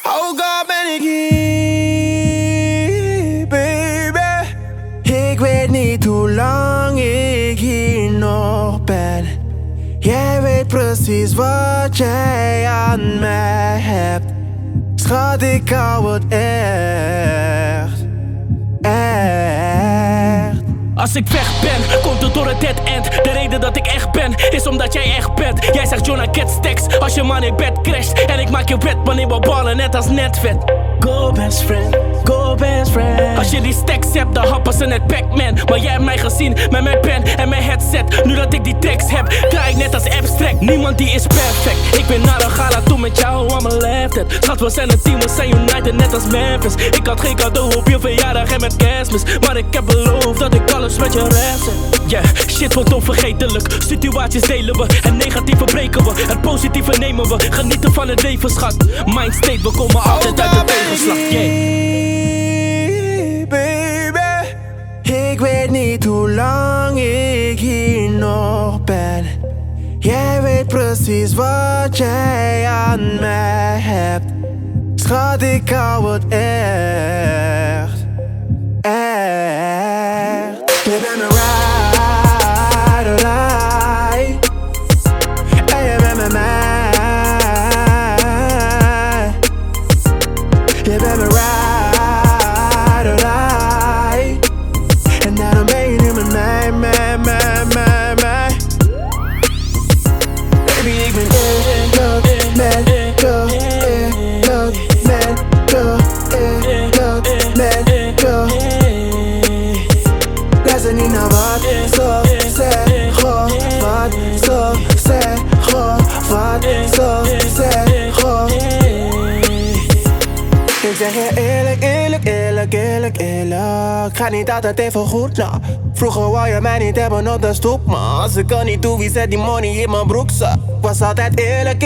Ook al ben ik hier, baby. Ik weet niet hoe lang ik hier nog ben. Jij weet precies wat jij aan mij hebt. Schat, ik hou het echt. Als ik weg ben, komt het door het dead end. De reden dat ik echt ben, is omdat jij echt bent. Jij zegt Jonah get stacks, als je man in bed crasht. En ik maak je wet wanneer we ballen, net als netvet. Go best friend, go best friend. Als je die stacks hebt, dan happen ze net Pac-Man. Maar jij hebt mij gezien, met mijn pen en mijn headset. Nu dat ik die tracks heb, draai ik net als abstract. Niemand die is perfect. Ik ben naar een gala toe met jou aan mijn left hand. Schat, we zijn een team, we zijn united net als Memphis. Ik had geen cadeau op je verjaardag en met kerstmis. Maar ik heb beloofd dat ik alles met je rest heb. Yeah, shit wordt onvergetelijk. Situaties delen we en negatieve breken we. Het positieve nemen we, genieten van het leven, schat. Mindstate, we komen altijd uit de tegenslag. Yeah, baby. Ik weet niet hoe lang ik hier nog ben. Jij weet precies wat jij aan mij hebt. Schat, ik hou het echt. Je bent mijn ride or die. En je bent met mij. Je bent mijn ride or die. En daarom ben je nu met mij. Baby, ik ben luister niet naar wat ze zeggen, wat ze zeggen, wat ze zeggen. Ik zeg je eerlijk, gaat niet altijd even goed, nou. Vroeger wou je mij niet hebben op de stoep, maar als ik er niet doe, wie zet die money in mijn broekzak? Was altijd eerlijk.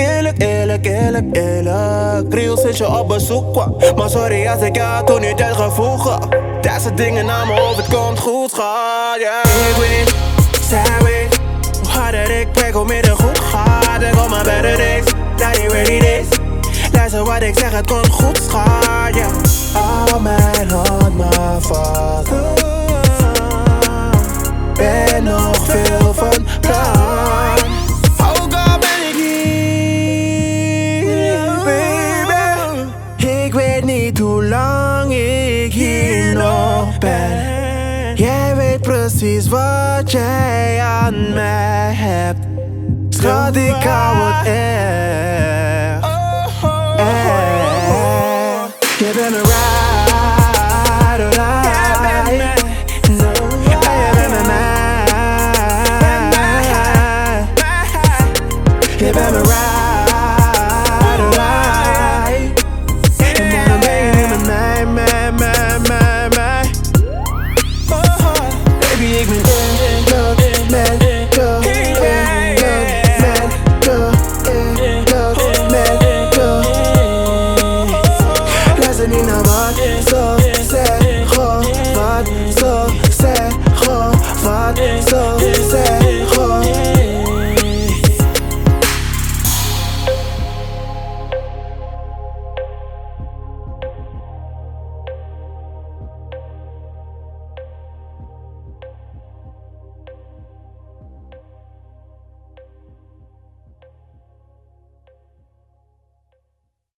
Real sinds je op bezoek kwam. Maar sorry als ik jou toen niet het gevoel gaf. Deze dingen naar me of het komt goed gaat, yeah. Ik weet, zij weet hoe harder ik werk, hoe meer het goed gaat. Ik op mijn better days, dat niet ready days. Luister wat ik zeg, het komt goed, schat, yeah. Al mijn hand maar vast. Ben nog veel van plan. Ook al ben ik hier, baby. Ik weet niet hoe lang ik hier nog ben. Jij weet precies wat jij aan mij hebt. Schat, ik hou het echt.